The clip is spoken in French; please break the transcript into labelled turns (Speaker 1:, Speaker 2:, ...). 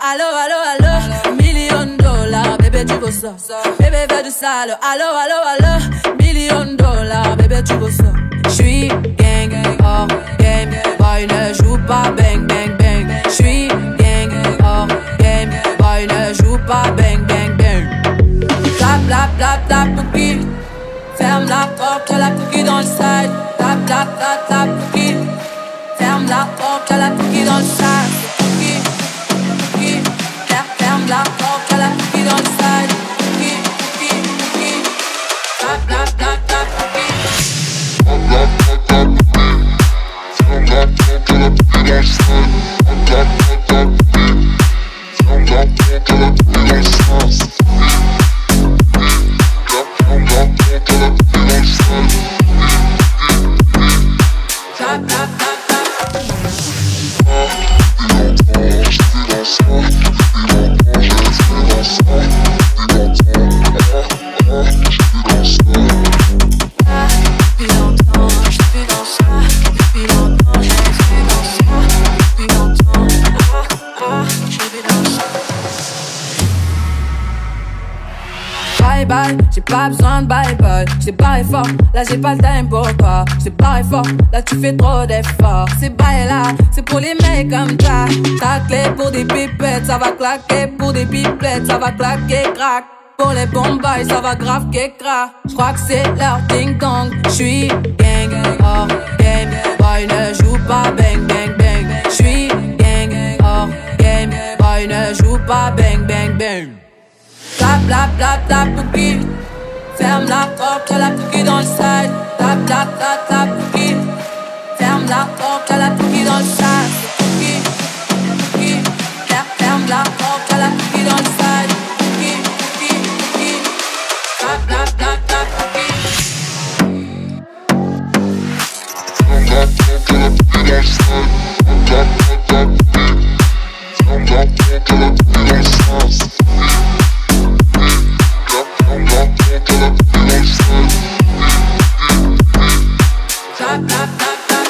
Speaker 1: allo, allo, allo. $1 million, bébé, tu veux ça. Bébé veut du sale, allo, allo, allo. $1 million, bébé, tu veux ça. J'suis gang, hors game. Boy, ne joue pas bang, bang, bang. J'suis gang, hors game. Boy, ne joue pas bang, bang, bang. Tap, tap, tap, tap, pouki. Ferme la porte, y'a la pouki dans le side. Tap, tap, tap, tap, pouki. Ferme la porte, y'a la pouki dans le side. Pouki, pouki. Ferme la porte, y'a la pouki dans le side. Pouki, pouki, pouki. Tap, tap, tap, tap, pouki. J'ai pas besoin de bye bye, j't'ai barré fort, là j'ai pas le time pour toi. J't'ai barré fort, là tu fais trop d'efforts. C'est bail là, c'est pour les mecs comme ça. Ta clé pour des pipettes, ça va claquer. Pour des pipettes, ça va claquer, crack. Pour les bombes, ça va grave crack. J'crois que c'est leur ding dong. J'suis gang, hors game. Boy ne joue pas bang bang bang. J'suis gang, hors game. Boy ne joue pas bang bang bang. Tap, tap, tap, tap, pouki. Ferme la porte, y'a la pouki dans le side. Tap, tap, tap, tap, pouki. Ferme la porte, y'a la pouki dans le side. Pouki, pouki. Ferme la porte, y'a la pouki dans le side. Pouki, pouki, pouki. Tap, tap, tap, tap, pouki. Ferme la porte, y'a la pouki dans le side. Tap, tap, tap, pouki. Ferme la porte, y'a la pouki dans le side. Tap, tap, tap, tap.